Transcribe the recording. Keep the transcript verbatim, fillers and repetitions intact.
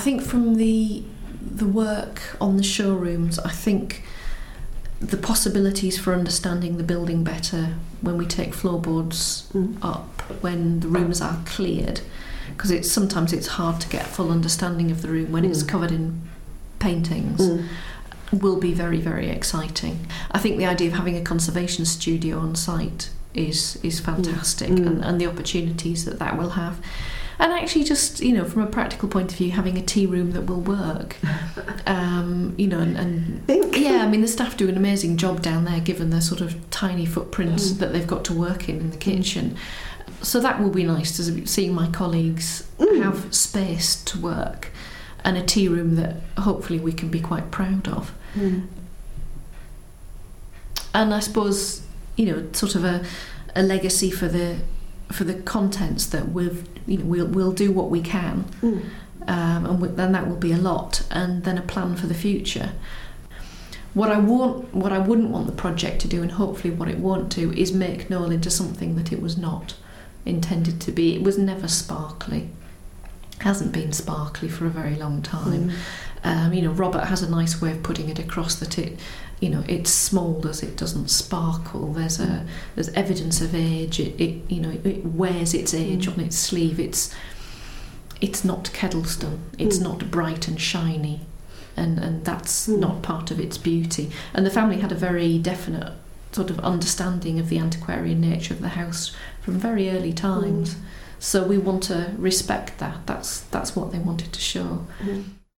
think from the the work on the showrooms, I think the possibilities for understanding the building better when we take floorboards mm. up, when the rooms are cleared, because it's sometimes it's hard to get a full understanding of the room when mm. it's covered in paintings, mm. will be very, very exciting. I think the idea of having a conservation studio on site is is fantastic, mm. and, and the opportunities that that will have. And actually just, you know, from a practical point of view, having a tea room that will work. Um, you know, and, and yeah, I mean, the staff do an amazing job down there given the sort of tiny footprints mm. that they've got to work in in the kitchen. So that will be nice, to seeing my colleagues mm. have space to work and a tea room that hopefully we can be quite proud of. Mm. And I suppose, you know, sort of a, a legacy for the for the contents that we've, you know, we'll we'll do what we can, mm. um, and we, then that will be a lot, and then a plan for the future. What I want, what I wouldn't want the project to do, and hopefully what it won't do, is make Knoll into something that it was not intended to be. It was never sparkly. Hasn't been sparkly for a very long time. Mm. Um, you know, Robert has a nice way of putting it across that it, you know, it smoulders, it doesn't sparkle. There's a mm. there's evidence of age. It, it you know it, it wears its age mm. on its sleeve. It's it's not Kedleston. It's mm. not bright and shiny, and and that's mm. not part of its beauty. And the family had a very definite sort of understanding of the antiquarian nature of the house from very early times. Mm. So we want to respect that. That's that's what they wanted to show. Mm.